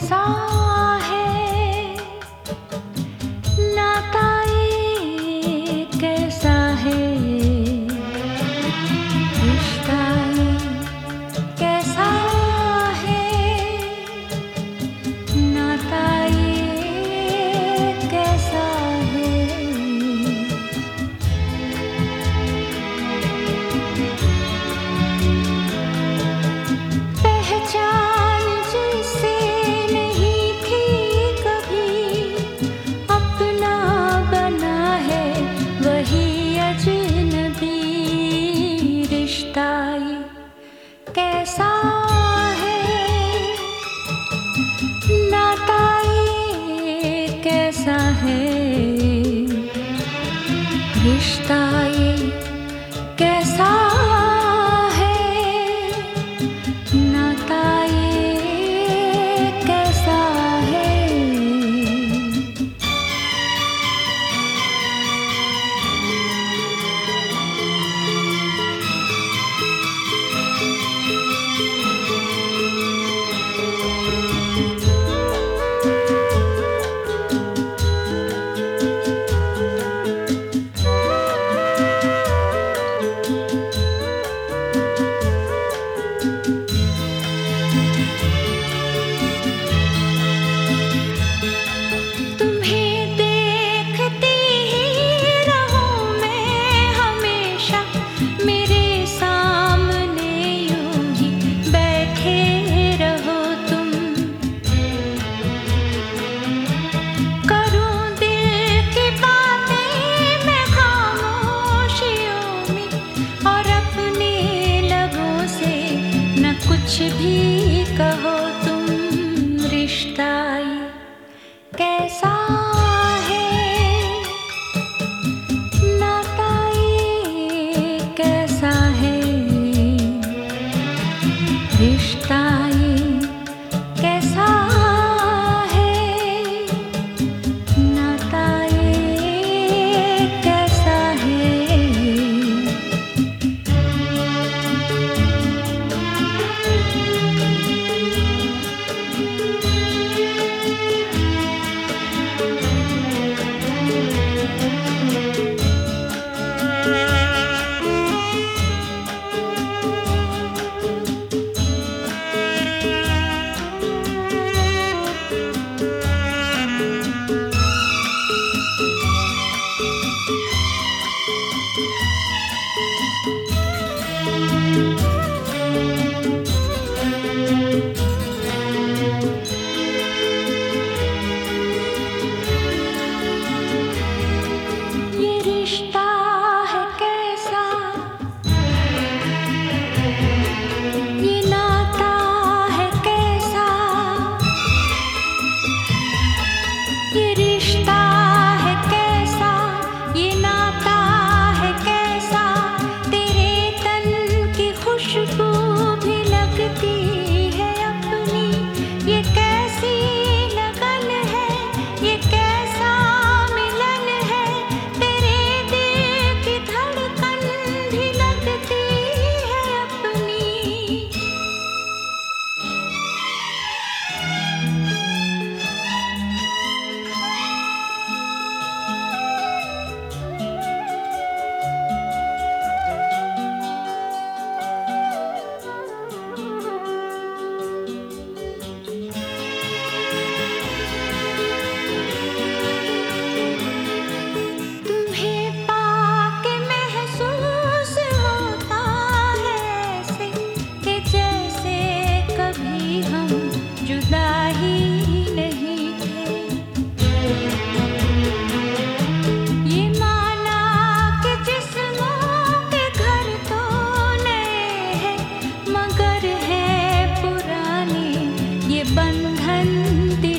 कैसा है नाता ये कैसा है रिश्ता ये कैसा है नाता ये कैसा है। पहचान जिसे नहीं थी कभी अपना बना है वही अजनबी रिश्ता ये कैसा है नाता ये कैसा है रिश्ता ये कैसा है नाता ये कैसा है। तुम्हें देखती ही रहूं मैं हमेशा मेरे सामने यूं ही बैठे रहो तुम। करूं दिल की बातें मैं खामोशियों में और अपने लबों से न कुछ भी कहो तुम। रिश्ता ये कैसा है नाता ये कैसा है रिश्ता ये कैसा है नाता ये कैसा है। ये रिश्ता है कैसा ये नाता है कैसा ये रिश्ता है कैसा ये नाता है कैसा। तेरे तन की खुशबू भी लगती है अपनी ये कैसी लगन है ये कैसा मिलन है। तेरे दिल की धड़कन भी लगती है अपनी। तुम्हें पाके महसूस होता है ऐसे कि जैसे कभी हम जुदा ही नहीं थे। ये माना कि जिस्मों के घर तो नए हैं मगर है पुराने ये बंधन